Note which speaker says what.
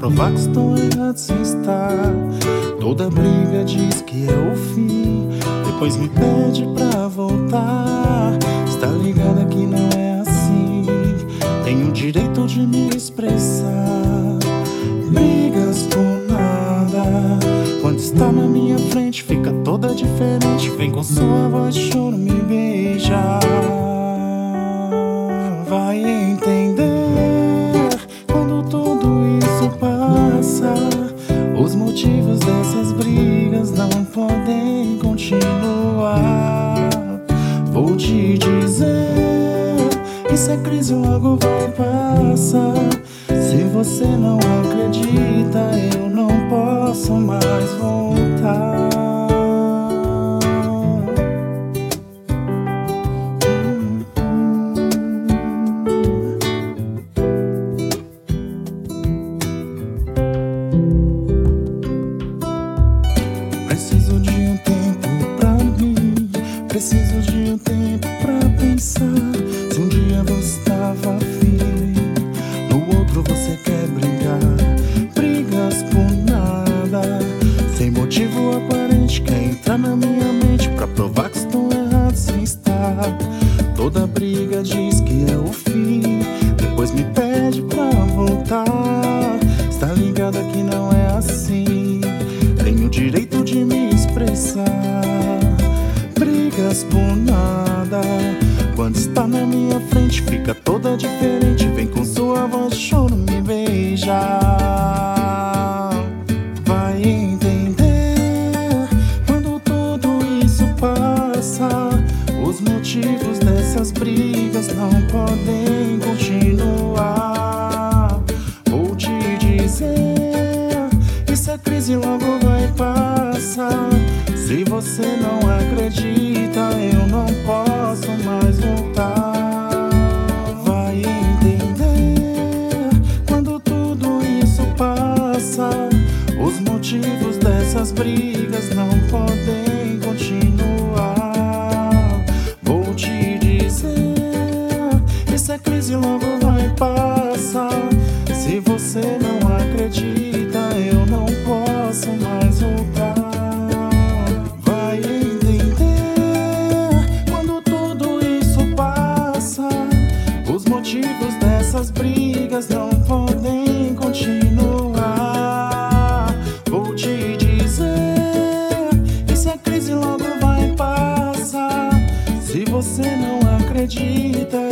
Speaker 1: provar que estou errado sem estar. Toda briga diz que é o fim, depois me pede pra voltar. Está ligada que não é assim, tenho o direito de me expressar. Brigas por nada, quando está na minha frente fica toda diferente. Vem com sua voz de choro me beijar. Vai entender quando tudo isso passa. Os motivos dessas brigas não podem continuar. Vou te dizer, isso é crise, logo vai passar. Se você não acredita, eu não posso mais voltar. Preciso de um tempo pra mim, preciso de um tempo pra pensar. Se um dia você estava afim, no outro você quer brigar. Brigas por nada, sem motivo aparente, quer entrar na minha mente pra provar que estou errado sem estar. Toda briga diz que é o fim, depois me pede pra voltar. Está ligada que não é assim, tenho o direito de me expressar. Brigas por nada, quando está na minha frente fica toda diferente. Vem com sua voz de choro me beijar. Vai entender quando tudo isso passa. Os motivos dessas brigas não podem continuar. Vou te dizer, isso é crise, logo vai passar. Se você não acredita, eu não posso mais voltar. Vai entender quando tudo isso passa. Os motivos dessas brigas não podem continuar. Vou te dizer, isso é crise, logo vai passar. Se você não acredita, eu não posso mais voltar. Vai entender quando tudo isso passa. Os motivos dessas brigas não podem continuar. Vou te dizer, isso é crise, logo vai passar. Se você não acredita,